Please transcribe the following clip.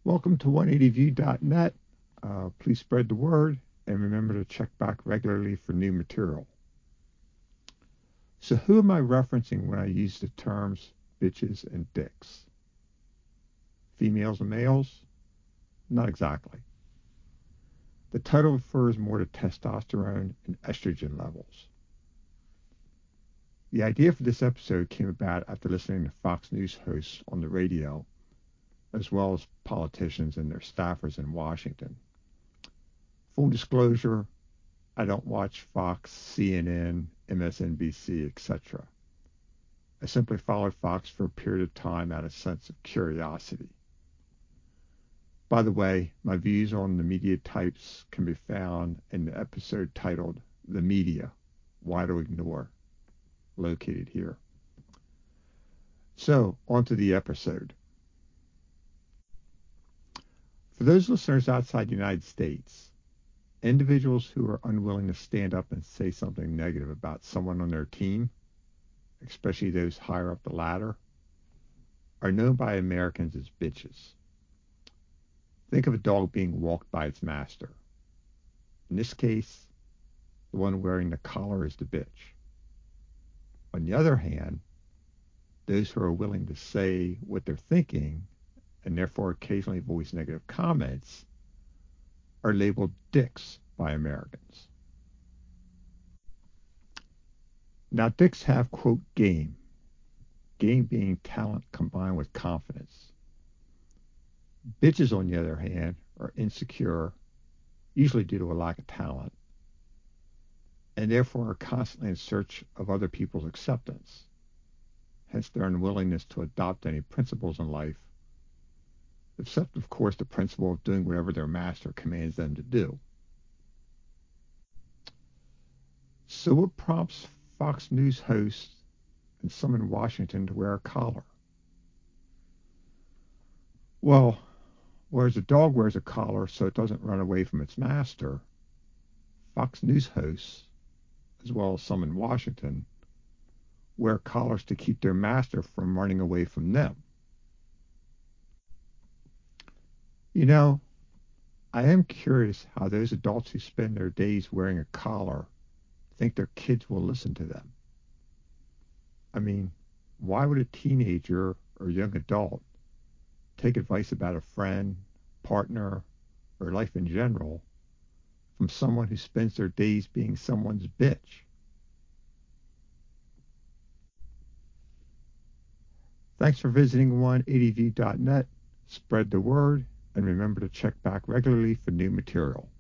Welcome to 180view.net. Please spread the word and remember to check back regularly for new material. So, who am I referencing when I use the terms bitches and dicks? Females and males? Not exactly. The title refers more to testosterone and estrogen levels. The idea for this episode came about after listening to Fox News hosts on the radio, as well as politicians and their staffers in Washington. Full disclosure, I don't watch Fox, CNN, MSNBC, etc. I simply followed Fox for a period of time out of a sense of curiosity. By the way, my views on the media types can be found in the episode titled The Media, Why to Ignore, located here. So, on to the episode. For those listeners outside the United States, individuals who are unwilling to stand up and say something negative about someone on their team, especially those higher up the ladder, are known by Americans as bitches. Think of a dog being walked by its master. In this case, the one wearing the collar is the bitch. On the other hand, those who are willing to say what they're thinking and therefore occasionally voice negative comments are labeled dicks by Americans. Now, dicks have, quote, game. Game being talent combined with confidence. Bitches, on the other hand, are insecure, usually due to a lack of talent, and therefore are constantly in search of other people's acceptance, hence their unwillingness to adopt any principles in life, except, of course, the principle of doing whatever their master commands them to do. So what prompts Fox News hosts and some in Washington to wear a collar? Well, whereas a dog wears a collar so it doesn't run away from its master, Fox News hosts, as well as some in Washington, wear collars to keep their master from running away from them. You know, I am curious how those adults who spend their days wearing a collar think their kids will listen to them. I mean, why would a teenager or young adult take advice about a friend, partner, or life in general from someone who spends their days being someone's bitch? Thanks for visiting 180view.net. Spread the word and remember to check back regularly for new material.